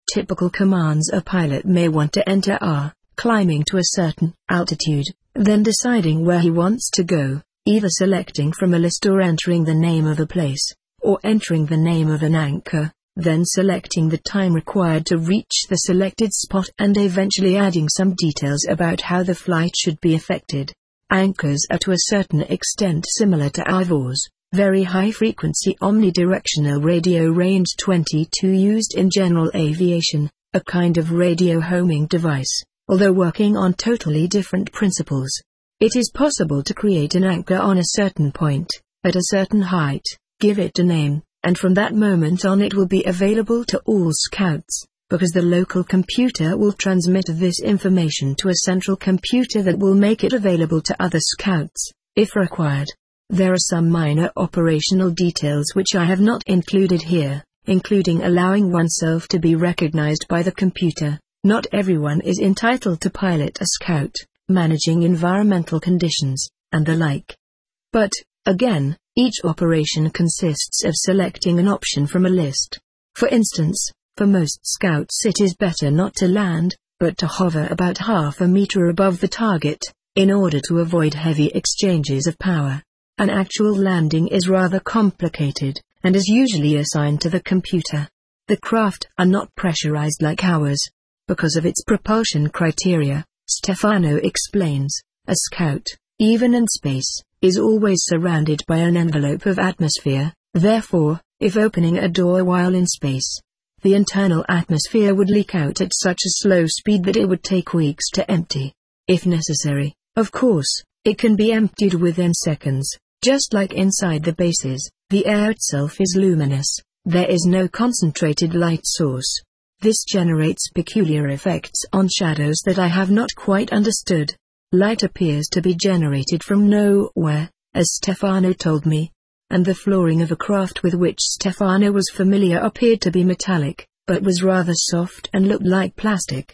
typical commands a pilot may want to enter are climbing to a certain altitude, then deciding where he wants to go, either selecting from a list or entering the name of a place, or entering the name of an anchor, then selecting the time required to reach the selected spot and eventually adding some details about how the flight should be effected. Anchors are to a certain extent similar to IVORs, very high-frequency omnidirectional radio range 22 used in general aviation, a kind of radio homing device, although working on totally different principles. It is possible to create an anchor on a certain point, at a certain height, give it a name, and from that moment on it will be available to all scouts, because the local computer will transmit this information to a central computer that will make it available to other scouts, if required. There are some minor operational details which I have not included here, including allowing oneself to be recognized by the computer. Not everyone is entitled to pilot a scout, managing environmental conditions, and the like. But, again, each operation consists of selecting an option from a list. For instance, for most scouts it is better not to land, but to hover about half a meter above the target, in order to avoid heavy exchanges of power. An actual landing is rather complicated, and is usually assigned to the computer. The craft are not pressurized like ours. Because of its propulsion criteria, Stefano explains, a scout, even in space, is always surrounded by an envelope of atmosphere. Therefore, if opening a door while in space, the internal atmosphere would leak out at such a slow speed that it would take weeks to empty. If necessary, of course, it can be emptied within seconds. Just like inside the bases, the air itself is luminous. There is no concentrated light source. This generates peculiar effects on shadows that I have not quite understood. Light appears to be generated from nowhere, as Stefano told me. And the flooring of a craft with which Stefano was familiar appeared to be metallic, but was rather soft and looked like plastic.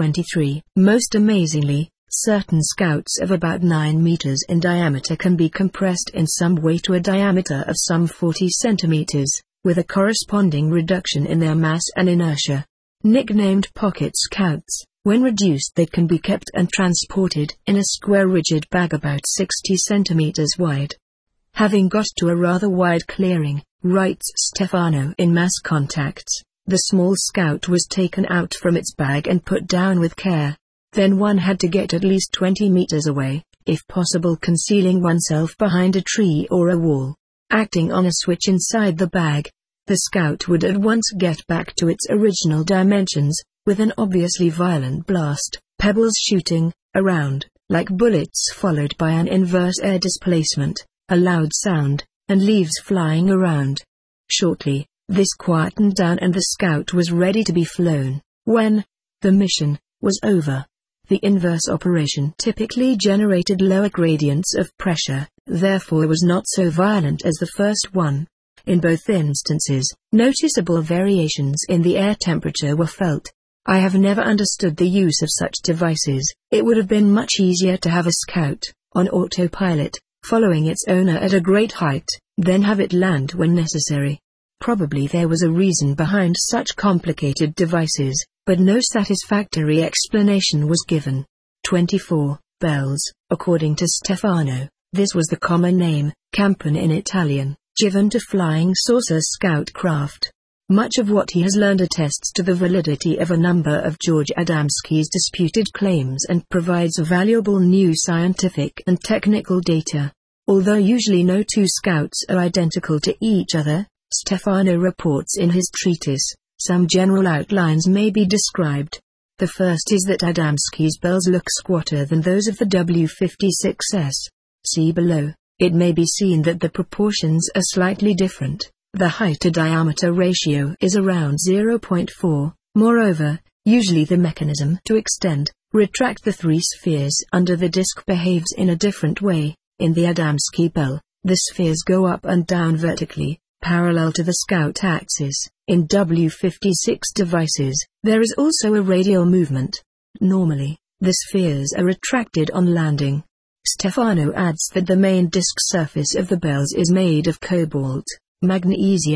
23. Most amazingly, certain scouts of about 9 meters in diameter can be compressed in some way to a diameter of some 40 centimeters, with a corresponding reduction in their mass and inertia. Nicknamed pocket scouts, when reduced they can be kept and transported in a square rigid bag about 60 centimeters wide. Having got to a rather wide clearing, writes Stefano in Mass Contacts, the small scout was taken out from its bag and put down with care. Then one had to get at least 20 meters away, if possible concealing oneself behind a tree or a wall. Acting on a switch inside the bag, the scout would at once get back to its original dimensions, with an obviously violent blast, pebbles shooting around, like bullets followed by an inverse air displacement, a loud sound, and leaves flying around. Shortly, this quietened down and the scout was ready to be flown. When the mission was over, the inverse operation typically generated lower gradients of pressure, therefore was not so violent as the first one. In both instances, noticeable variations in the air temperature were felt. I have never understood the use of such devices. It would have been much easier to have a scout, on autopilot, following its owner at a great height, then have it land when necessary. Probably there was a reason behind such complicated devices, but no satisfactory explanation was given. 24. Bells. According to Stefano, this was the common name, campan in Italian, given to flying saucer scout craft. Much of what he has learned attests to the validity of a number of George Adamski's disputed claims and provides valuable new scientific and technical data. Although usually no two scouts are identical to each other, Stefano reports in his treatise, some general outlines may be described. The first is that Adamski's bells look squatter than those of the W56S. See below. It may be seen that the proportions are slightly different. The height-to-diameter ratio is around 0.4. Moreover, usually the mechanism to extend, retract the three spheres under the disc behaves in a different way. In the Adamski bell, the spheres go up and down vertically, parallel to the scout axis. In W56 devices, there is also a radial movement. Normally, the spheres are retracted on landing. Stefano adds that the main disc surface of the bells is made of cobalt, magnesium,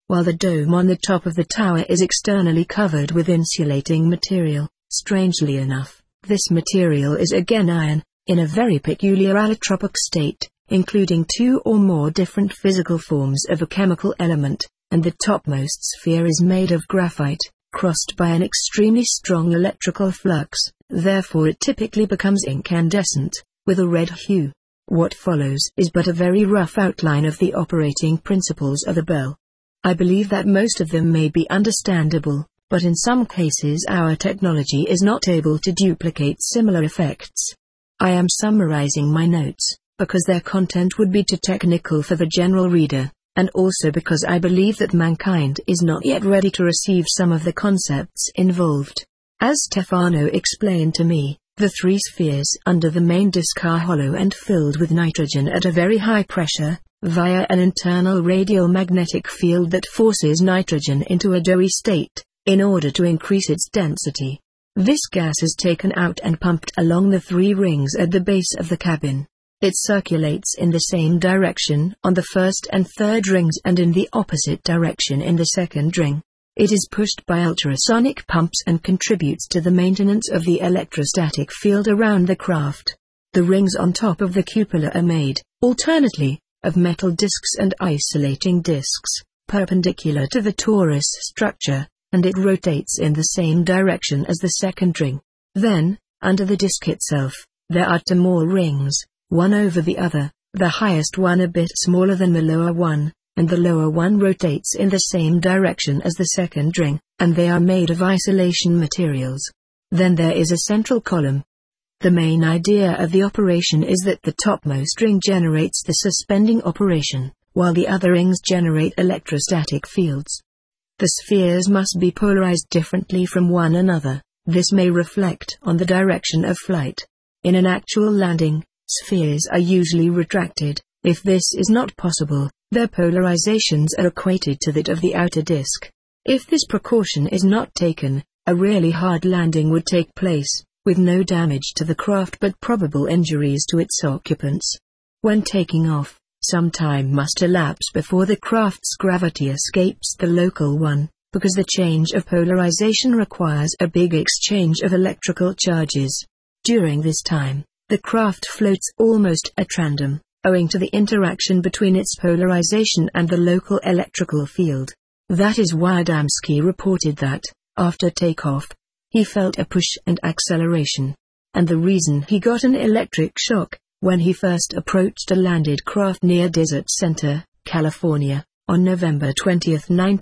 while the dome on the top of the tower is externally covered with insulating material. Strangely enough, this material is again iron, in a very peculiar allotropic state, including 2 or more different physical forms of a chemical element, and the topmost sphere is made of graphite, crossed by an extremely strong electrical flux, therefore it typically becomes incandescent, with a red hue. What follows is but a very rough outline of the operating principles of the bell. I believe that most of them may be understandable, but in some cases our technology is not able to duplicate similar effects. I am summarizing my notes, because their content would be too technical for the general reader, and also because I believe that mankind is not yet ready to receive some of the concepts involved. As Stefano explained to me, the 3 spheres under the main disk are hollow and filled with nitrogen at a very high pressure, via an internal radial magnetic field that forces nitrogen into a doughy state, in order to increase its density. This gas is taken out and pumped along the 3 rings at the base of the cabin. It circulates in the same direction on the first and third rings and in the opposite direction in the second ring. It is pushed by ultrasonic pumps and contributes to the maintenance of the electrostatic field around the craft. The rings on top of the cupola are made, alternately, of metal discs and isolating discs, perpendicular to the torus structure, and it rotates in the same direction as the second ring. Then, under the disc itself, there are 2 more rings, one over the other, the highest one a bit smaller than the lower one, and the lower one rotates in the same direction as the second ring, and they are made of isolation materials. Then there is a central column. The main idea of the operation is that the topmost ring generates the suspending operation, while the other rings generate electrostatic fields. The spheres must be polarized differently from one another. This may reflect on the direction of flight. In an actual landing, spheres are usually retracted. If this is not possible, their polarizations are equated to that of the outer disk. If this precaution is not taken, a really hard landing would take place, with no damage to the craft but probable injuries to its occupants. When taking off, some time must elapse before the craft's gravity escapes the local one, because the change of polarization requires a big exchange of electrical charges. During this time, the craft floats almost at random, owing to the interaction between its polarization and the local electrical field. That is why Adamski reported that, after takeoff, he felt a push and acceleration. And the reason he got an electric shock, when he first approached a landed craft near Desert Center, California, on November 20,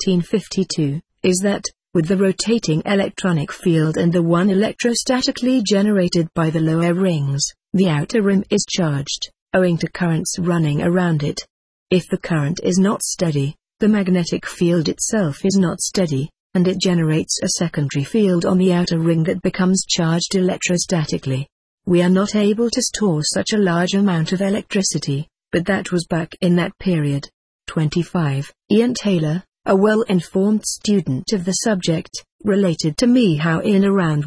1952, is that, with the rotating electronic field and the one electrostatically generated by the lower rings, the outer rim is charged, owing to currents running around it. If the current is not steady, the magnetic field itself is not steady, and it generates a secondary field on the outer ring that becomes charged electrostatically. We are not able to store such a large amount of electricity, but that was back in that period. 25. Ian Taylor, a well-informed student of the subject, related to me how in around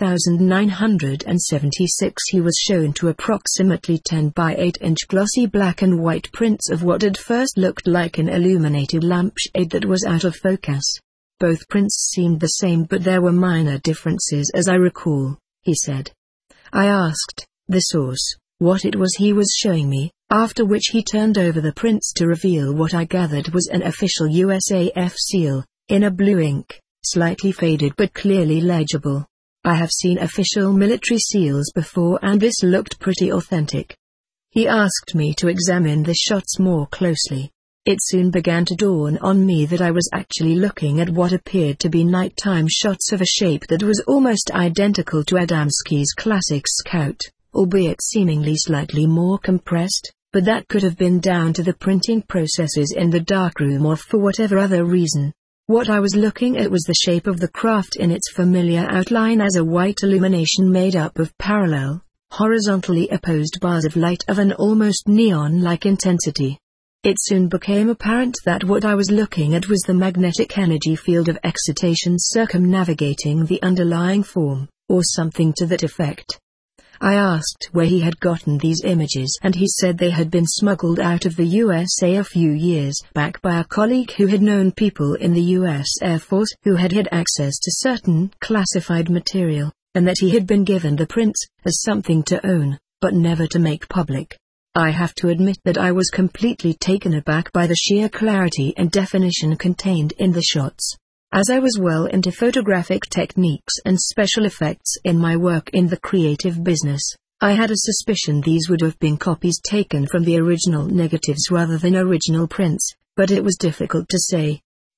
1976 he was shown to approximately 10 by 8-inch glossy black and white prints of what at first looked like an illuminated lampshade that was out of focus. Both prints seemed the same, but there were minor differences as I recall, he said. I asked the source what it was he was showing me, after which he turned over the prints to reveal what I gathered was an official USAF seal, in a blue ink, slightly faded but clearly legible. I have seen official military seals before and this looked pretty authentic. He asked me to examine the shots more closely. It soon began to dawn on me that I was actually looking at what appeared to be nighttime shots of a shape that was almost identical to Adamski's classic Scout, albeit seemingly slightly more compressed, but that could have been down to the printing processes in the darkroom or for whatever other reason. What I was looking at was the shape of the craft in its familiar outline as a white illumination made up of parallel, horizontally opposed bars of light of an almost neon-like intensity. It soon became apparent that what I was looking at was the magnetic energy field of excitation circumnavigating the underlying form, or something to that effect. I asked where he had gotten these images, and he said they had been smuggled out of the USA a few years back by a colleague who had known people in the US Air Force who had had access to certain classified material, and that he had been given the prints as something to own, but never to make public. I have to admit that I was completely taken aback by the sheer clarity and definition contained in the shots. As I was well into photographic techniques and special effects in my work in the creative business, I had a suspicion these would have been copies taken from the original negatives rather than original prints, but it was difficult to say.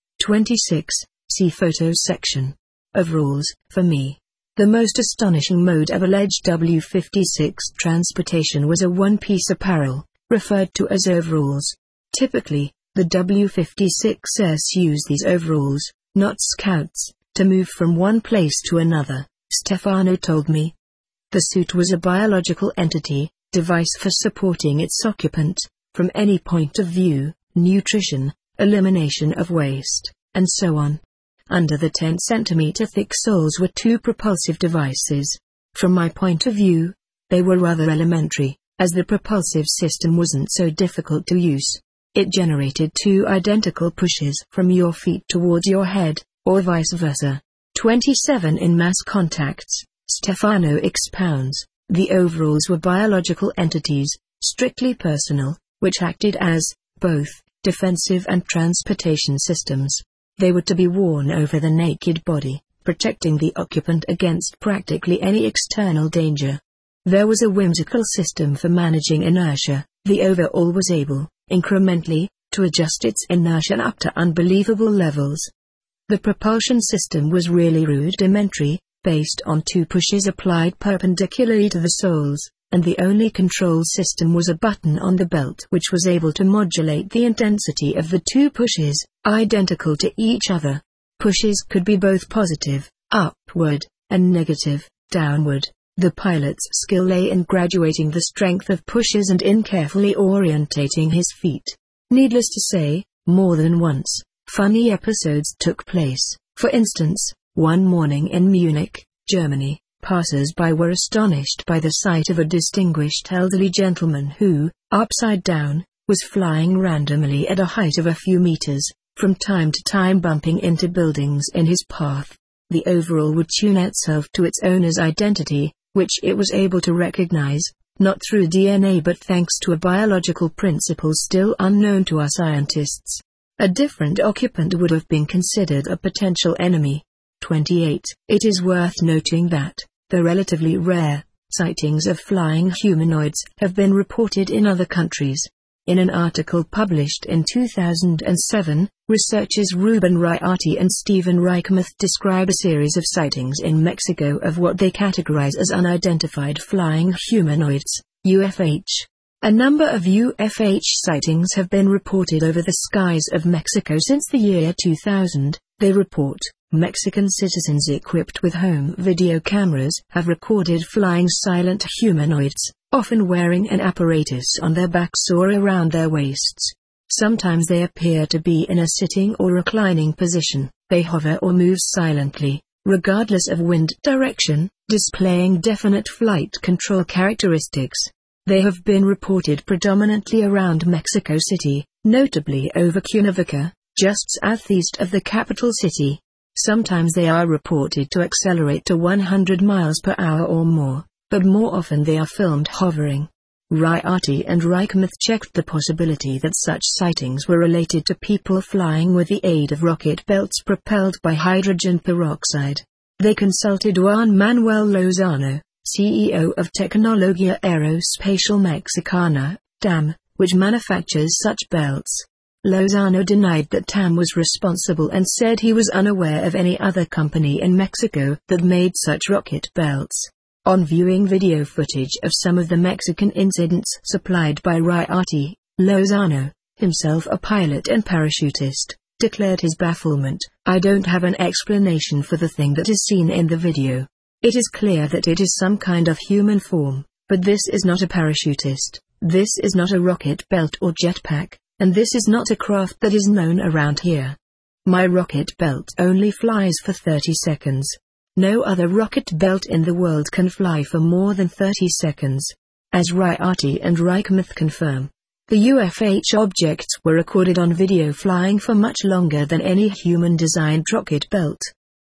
26. See Photos section. Overalls. For me, the most astonishing mode of alleged W-56 transportation was a one-piece apparel, referred to as overalls. Typically, the W-56s use these overalls, not scouts, to move from one place to another, Stefano told me. The suit was a biological entity, device for supporting its occupant, from any point of view, nutrition, elimination of waste, and so on. Under the 10-centimeter thick soles were two propulsive devices. From my point of view, they were rather elementary, as the propulsive system wasn't so difficult to use. It generated two identical pushes from your feet towards your head, or vice versa. 27. In mass contacts, Stefano expounds, the overalls were biological entities, strictly personal, which acted as, both, defensive and transportation systems. They were to be worn over the naked body, protecting the occupant against practically any external danger. There was a whimsical system for managing inertia. The overall was able, incrementally, to adjust its inertia up to unbelievable levels. The propulsion system was really rudimentary, based on two pushes applied perpendicularly to the soles, and the only control system was a button on the belt which was able to modulate the intensity of the two pushes, identical to each other. Pushes could be both positive, upward, and negative, downward. The pilot's skill lay in graduating the strength of pushes and in carefully orientating his feet. Needless to say, more than once, funny episodes took place. For instance, one morning in Munich, Germany, passers-by were astonished by the sight of a distinguished elderly gentleman who, upside down, was flying randomly at a height of a few meters, from time to time bumping into buildings in his path. The overall would tune itself to its owner's identity, which it was able to recognize, not through DNA but thanks to a biological principle still unknown to us scientists. A different occupant would have been considered a potential enemy. 28. It is worth noting that the relatively rare sightings of flying humanoids have been reported in other countries. In an article published in 2007, researchers Ruben Raiati and Stephen Reichmuth describe a series of sightings in Mexico of what they categorize as unidentified flying humanoids, UFH. A number of UFH sightings have been reported over the skies of Mexico since the year 2000, they report. Mexican citizens equipped with home video cameras have recorded flying silent humanoids, often wearing an apparatus on their backs or around their waists. Sometimes they appear to be in a sitting or reclining position. They hover or move silently, regardless of wind direction, displaying definite flight control characteristics. They have been reported predominantly around Mexico City, notably over Cuernavaca, just southeast of the capital city. Sometimes they are reported to accelerate to 100 miles per hour or more, but more often they are filmed hovering. Raiati and Reichmuth checked the possibility that such sightings were related to people flying with the aid of rocket belts propelled by hydrogen peroxide. They consulted Juan Manuel Lozano, CEO of Tecnología Aeroespacial Mexicana, TAM, which manufactures such belts. Lozano denied that TAM was responsible and said he was unaware of any other company in Mexico that made such rocket belts. On viewing video footage of some of the Mexican incidents supplied by Raiati, Lozano, himself a pilot and parachutist, declared his bafflement. "I don't have an explanation for the thing that is seen in the video. It is clear that it is some kind of human form, but this is not a parachutist, this is not a rocket belt or jetpack. And this is not a craft that is known around here. My rocket belt only flies for 30 seconds. No other rocket belt in the world can fly for more than 30 seconds. As Riati and Reichmuth confirm, the UFH objects were recorded on video flying for much longer than any human-designed rocket belt.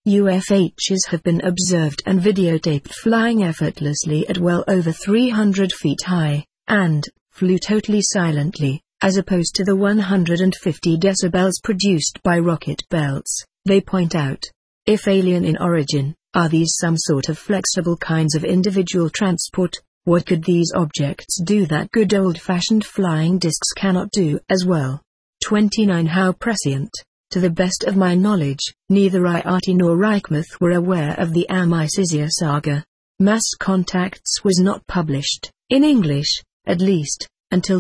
UFHs have been observed and videotaped flying effortlessly at well over 300 feet high, and flew totally silently, as opposed to the 150 decibels produced by rocket belts, they point out. If alien in origin, are these some sort of flexible kinds of individual transport? What could these objects do that good old-fashioned flying discs cannot do as well? 29 How prescient. To the best of my knowledge, neither Riati nor Reichmuth were aware of the Amicizia saga. Mass Contacts was not published, in English, at least, until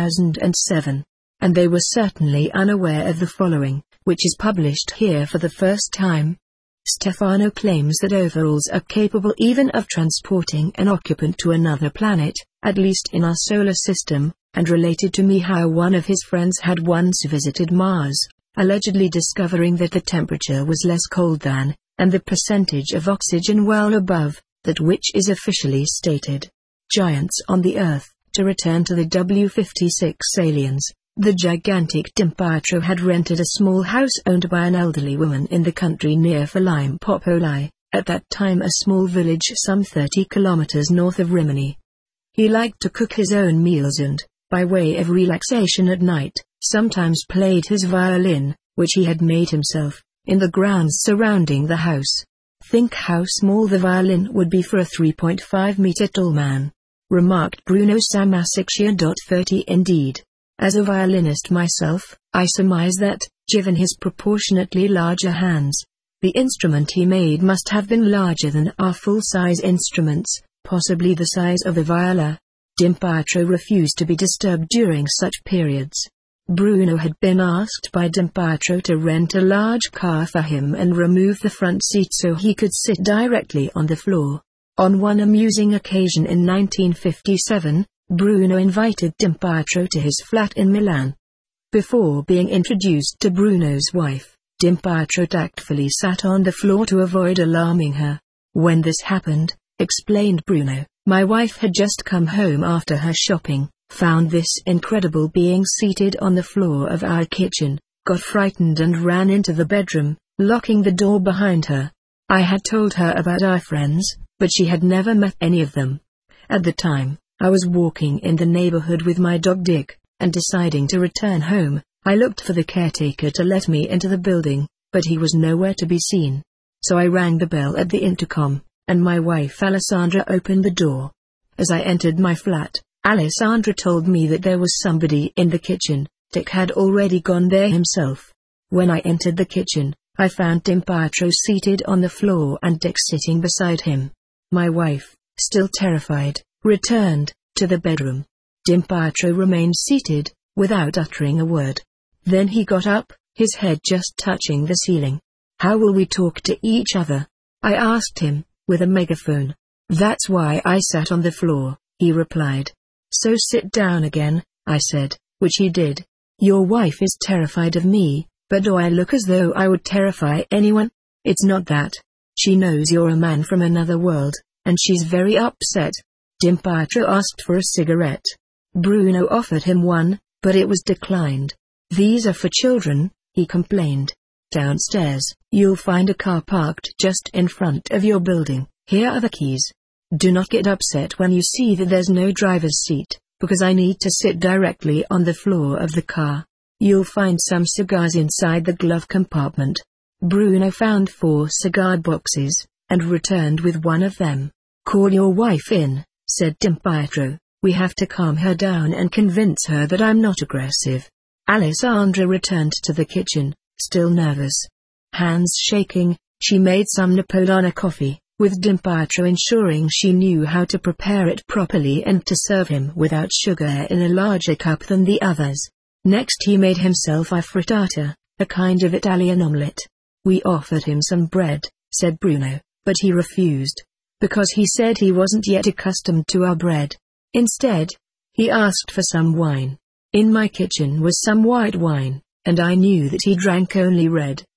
2007. And they were certainly unaware of the following, which is published here for the first time. Stefano claims that overalls are capable even of transporting an occupant to another planet, at least in our solar system, and related to me how one of his friends had once visited Mars, allegedly discovering that the temperature was less cold than, and the percentage of oxygen well above, that which is officially stated. Giants on the Earth. To return to the W-56 aliens, the gigantic Dimpietro had rented a small house owned by an elderly woman in the country near Foligno Popoli, at that time a small village some 30 kilometers north of Rimini. He liked to cook his own meals and, by way of relaxation at night, sometimes played his violin, which he had made himself, in the grounds surrounding the house. Think how small the violin would be for a 3.5-meter tall man, remarked Bruno Samasiccia. 30 Indeed. As a violinist myself, I surmise that, given his proportionately larger hands, the instrument he made must have been larger than our full-size instruments, possibly the size of a viola. Dimpietro refused to be disturbed during such periods. Bruno had been asked by Dimpietro to rent a large car for him and remove the front seat so he could sit directly on the floor. On one amusing occasion in 1957, Bruno invited Dimpietro to his flat in Milan. Before being introduced to Bruno's wife, Dimpietro tactfully sat on the floor to avoid alarming her. When this happened, explained Bruno, my wife had just come home after her shopping, found this incredible being seated on the floor of our kitchen, got frightened and ran into the bedroom, locking the door behind her. I had told her about our friends, but she had never met any of them. At the time, I was walking in the neighborhood with my dog Dick, and deciding to return home, I looked for the caretaker to let me into the building, but he was nowhere to be seen. So I rang the bell at the intercom, and my wife Alessandra opened the door. As I entered my flat, Alessandra told me that there was somebody in the kitchen. Dick had already gone there himself. When I entered the kitchen, I found Dimpietro seated on the floor and Dick sitting beside him. My wife, still terrified, returned to the bedroom. Dimpietro remained seated, without uttering a word. Then he got up, his head just touching the ceiling. How will we talk to each other? I asked him, with a megaphone. That's why I sat on the floor, he replied. So sit down again, I said, which he did. Your wife is terrified of me, but do I look as though I would terrify anyone? It's not that. She knows you're a man from another world, and she's very upset. Dimpietro asked for a cigarette. Bruno offered him one, but it was declined. These are for children, he complained. Downstairs, you'll find a car parked just in front of your building. Here are the keys. Do not get upset when you see that there's no driver's seat, because I need to sit directly on the floor of the car. You'll find some cigars inside the glove compartment. Bruno found 4 cigar boxes, and returned with one of them. Call your wife in, said Dimpietro. We have to calm her down and convince her that I'm not aggressive. Alessandra returned to the kitchen, still nervous. Hands shaking, she made some Napoleonic coffee, with Dimpietro ensuring she knew how to prepare it properly and to serve him without sugar in a larger cup than the others. Next he made himself a frittata, a kind of Italian omelette. We offered him some bread, said Bruno, but he refused, because he said he wasn't yet accustomed to our bread. Instead, he asked for some wine. In my kitchen was some white wine, and I knew that he drank only red,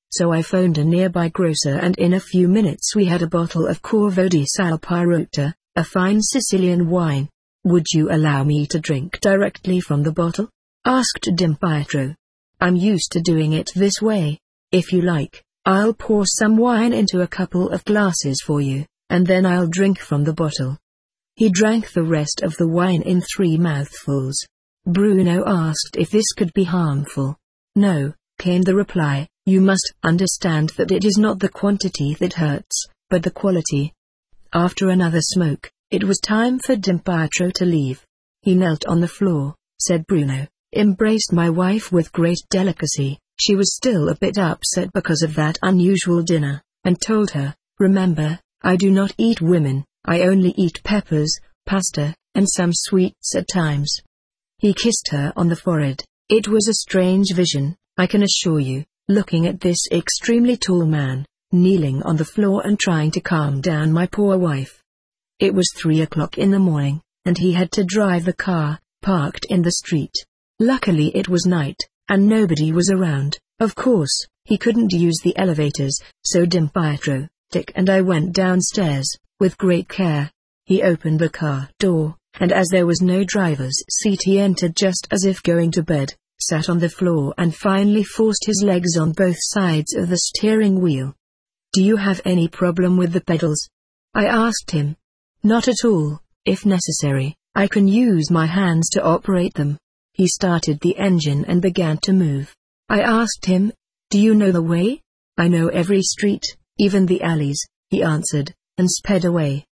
so I phoned a nearby grocer and in a few minutes we had a bottle of Corvo di Salpirota, a fine Sicilian wine. Would you allow me to drink directly from the bottle? Asked Dimpietro. I'm used to doing it this way. If you like, I'll pour some wine into a couple of glasses for you, and then I'll drink from the bottle. He drank the rest of the wine in 3 mouthfuls. Bruno asked if this could be harmful. No, came the reply, you must understand that it is not the quantity that hurts, but the quality. After another smoke, it was time for Dimpietro to leave. He knelt on the floor, said Bruno, embraced my wife with great delicacy. She was still a bit upset because of that unusual dinner, and told her, remember, I do not eat women, I only eat peppers, pasta, and some sweets at times. He kissed her on the forehead. It was a strange vision, I can assure you, looking at this extremely tall man, kneeling on the floor and trying to calm down my poor wife. It was 3 o'clock in the morning, and he had to drive the car, parked in the street. Luckily it was night, and nobody was around. Of course, he couldn't use the elevators, so Dimpietro, Dick and I went downstairs, with great care. He opened the car door, and as there was no driver's seat he entered just as if going to bed, sat on the floor and finally forced his legs on both sides of the steering wheel. Do you have any problem with the pedals? I asked him. Not at all, if necessary, I can use my hands to operate them. He started the engine and began to move. I asked him, do you know the way? I know every street, even the alleys, he answered, and sped away.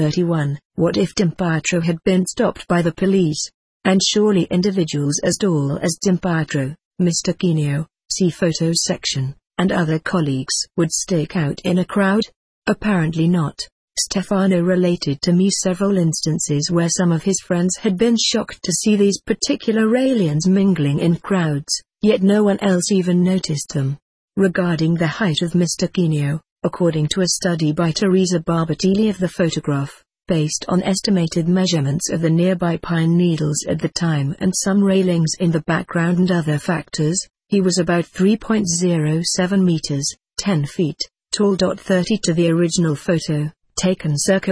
31. What if Dimpietro had been stopped by the police? And surely individuals as tall as Dimpietro, Mr. Quinio, see photos section, and other colleagues would stick out in a crowd? Apparently not. Stefano related to me several instances where some of his friends had been shocked to see these particular aliens mingling in crowds, yet no one else even noticed them. Regarding the height of Mr. Quinio, according to a study by Teresa Barbatilli of the photograph, based on estimated measurements of the nearby pine needles at the time and some railings in the background and other factors, he was about 3.07 meters, 10 feet, tall. 30 to the original photo, taken circa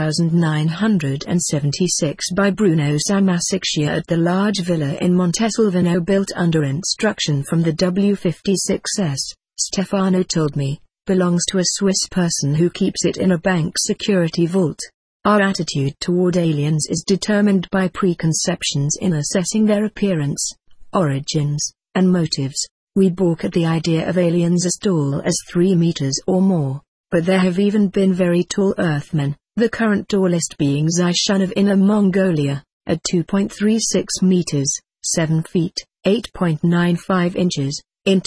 1976 by Bruno Samasiccia at the large villa in Montesilvano built under instruction from the W56S, Stefano told me, belongs to a Swiss person who keeps it in a bank security vault. Our attitude toward aliens is determined by preconceptions in assessing their appearance, origins, and motives. We balk at the idea of aliens as tall as 3 meters or more. But there have even been very tall Earthmen, the current tallest being Zishan of Inner Mongolia, at 2.36 meters, 7 feet, 8.95 inches, in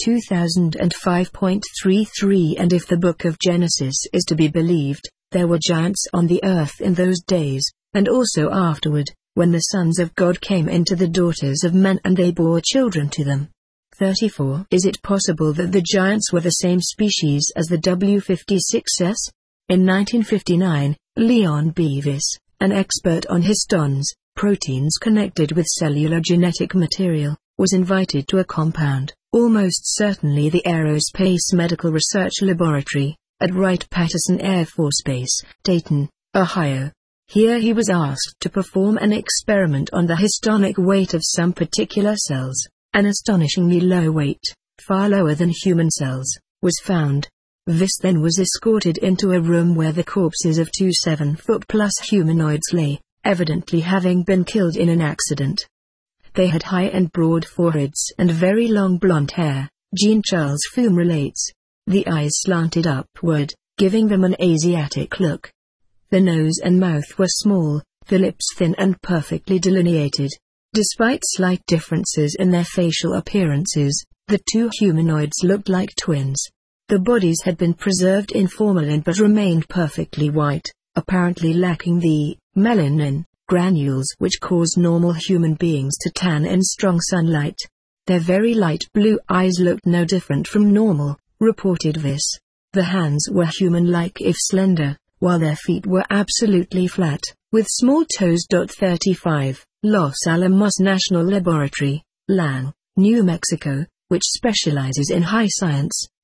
2005.33, and if the Book of Genesis is to be believed, there were giants on the earth in those days, and also afterward, when the sons of God came into the daughters of men and they bore children to them. 34. Is it possible that the giants were the same species as the W56S? In 1959, Leon Beavis, an expert on histones, proteins connected with cellular genetic material, was invited to a compound, almost certainly the Aerospace Medical Research Laboratory, at Wright-Patterson Air Force Base, Dayton, Ohio. Here he was asked to perform an experiment on the histonic weight of some particular cells. An astonishingly low weight, far lower than human cells, was found. This then was escorted into a room where the corpses of 2 7-foot-plus humanoids lay, evidently having been killed in an accident. They had high and broad foreheads and very long blonde hair, Jean-Charles Fume relates. The eyes slanted upward, giving them an Asiatic look. The nose and mouth were small, the lips thin and perfectly delineated. Despite slight differences in their facial appearances, the 2 humanoids looked like twins. The bodies had been preserved in formalin but remained perfectly white, apparently lacking the melanin granules which cause normal human beings to tan in strong sunlight. Their very light blue eyes looked no different from normal, reported Viss. The hands were human-like if slender, while their feet were absolutely flat, with small toes. 35. Los Alamos National Laboratory, Lang, New Mexico, which specializes in high science,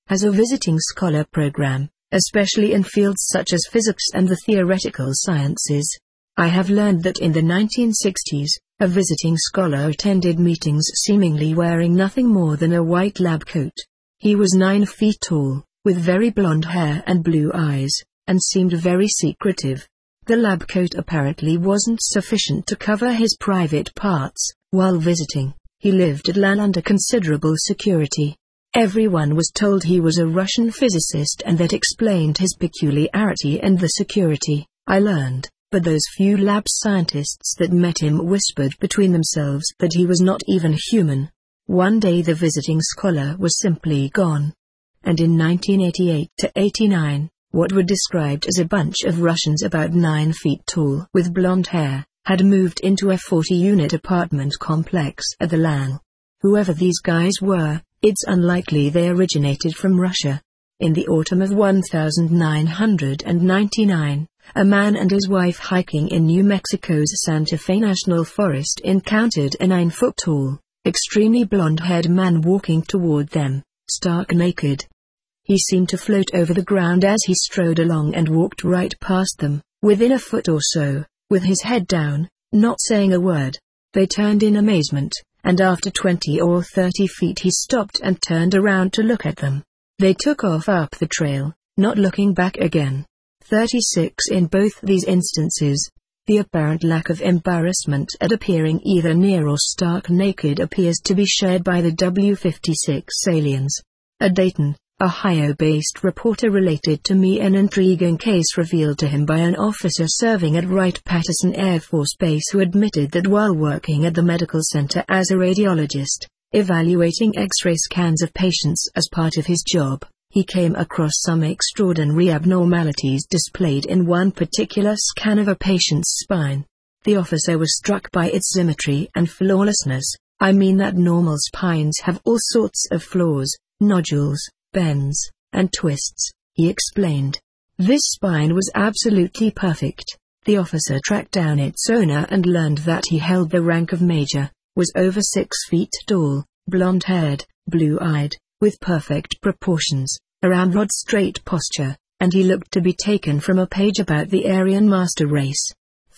has a visiting scholar program, especially in fields such as physics and the theoretical sciences. I have learned that in the 1960s, a visiting scholar attended meetings seemingly wearing nothing more than a white lab coat. He was 9 feet tall, with very blonde hair and blue eyes, and seemed very secretive. The lab coat apparently wasn't sufficient to cover his private parts. While visiting, he lived at LAN under considerable security. Everyone was told he was a Russian physicist, and that explained his peculiarity and the security, I learned. But those few lab scientists that met him whispered between themselves that he was not even human. One day the visiting scholar was simply gone. And in 1988-89, what were described as a bunch of Russians about 9 feet tall with blonde hair, had moved into a 40-unit apartment complex at the LAN. Whoever these guys were, it's unlikely they originated from Russia. In the autumn of 1999, a man and his wife hiking in New Mexico's Santa Fe National Forest encountered a 9-foot-tall, extremely blonde-haired man walking toward them, stark naked. He seemed to float over the ground as he strode along and walked right past them, within a foot or so, with his head down, not saying a word. They turned in amazement, and after 20 or 30 feet he stopped and turned around to look at them. They took off up the trail, not looking back again. 36 in both these instances. The apparent lack of embarrassment at appearing either near or stark naked appears to be shared by the W-56 aliens. A Dayton, Ohio-based reporter related to me an intriguing case revealed to him by an officer serving at Wright-Patterson Air Force Base, who admitted that while working at the medical center as a radiologist, evaluating X-ray scans of patients as part of his job, he came across some extraordinary abnormalities displayed in one particular scan of a patient's spine. The officer was struck by its symmetry and flawlessness. I mean that normal spines have all sorts of flaws, nodules, bends, and twists, he explained. This spine was absolutely perfect. The officer tracked down its owner and learned that he held the rank of major, was over 6 feet tall, blonde-haired, blue-eyed, with perfect proportions, a ramrod straight posture, and he looked to be taken from a page about the Aryan master race.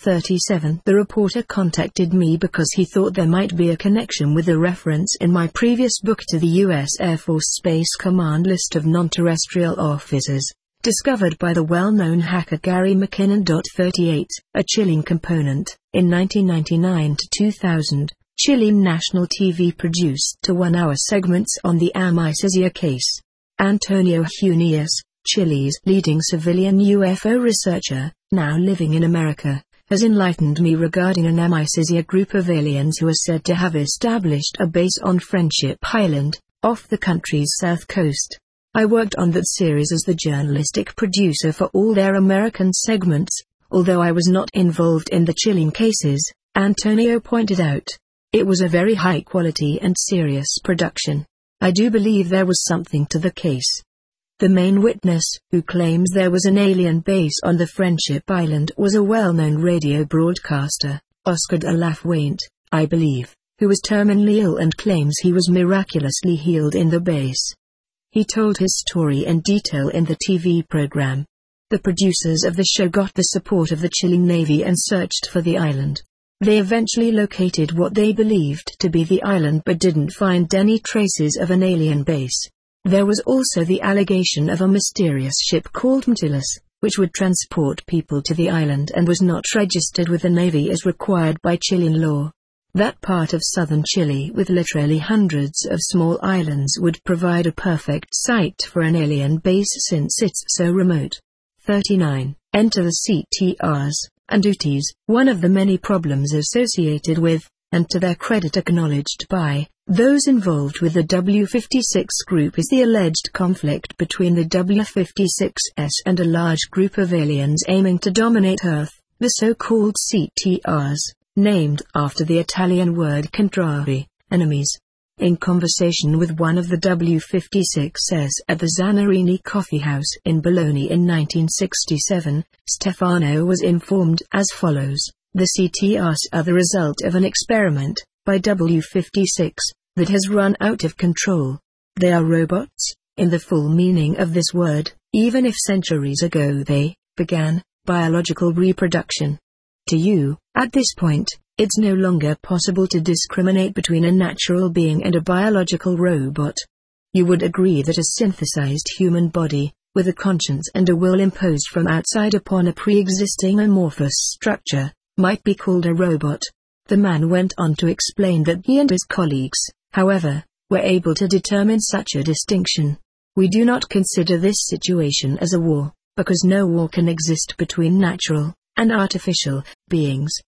37. The reporter contacted me because he thought there might be a connection with a reference in my previous book to the U.S. Air Force Space Command list of non-terrestrial officers, discovered by the well-known hacker Gary McKinnon. 38. A chilling component. In 1999 to 2000, Chilean national TV produced 2 one-hour segments on the Amicizia case. Antonio Junius, Chile's leading civilian UFO researcher, now living in America, has enlightened me regarding an Amicizia group of aliens who are said to have established a base on Friendship Island, off the country's south coast. I worked on that series as the journalistic producer for all their American segments, although I was not involved in the Chilean cases, Antonio pointed out. It was a very high quality and serious production. I do believe there was something to the case. The main witness, who claims there was an alien base on the Friendship Island, was a well-known radio broadcaster, Oscar de la Fuente, I believe, who was terminally ill and claims he was miraculously healed in the base. He told his story in detail in the TV program. The producers of the show got the support of the Chilean Navy and searched for the island. They eventually located what they believed to be the island but didn't find any traces of an alien base. There was also the allegation of a mysterious ship called Mtilus, which would transport people to the island and was not registered with the Navy as required by Chilean law. That part of southern Chile with literally hundreds of small islands would provide a perfect site for an alien base since it's so remote. 39. Enter the CTRs and duties. One of the many problems associated with, and to their credit acknowledged by, those involved with the W-56 group is the alleged conflict between the W-56s and a large group of aliens aiming to dominate Earth, the so-called CTRs, named after the Italian word contrari, enemies. In conversation with one of the W-56s at the Zanarini Coffee House in Bologna in 1967, Stefano was informed as follows: the CTRs are the result of an experiment, by W-56, that has run out of control. They are robots, in the full meaning of this word, even if centuries ago they began biological reproduction. To you, at this point, it's no longer possible to discriminate between a natural being and a biological robot. You would agree that a synthesized human body, with a conscience and a will imposed from outside upon a pre-existing amorphous structure, might be called a robot. The man went on to explain that he and his colleagues, however, were able to determine such a distinction. We do not consider this situation as a war, because no war can exist between natural and artificial beings.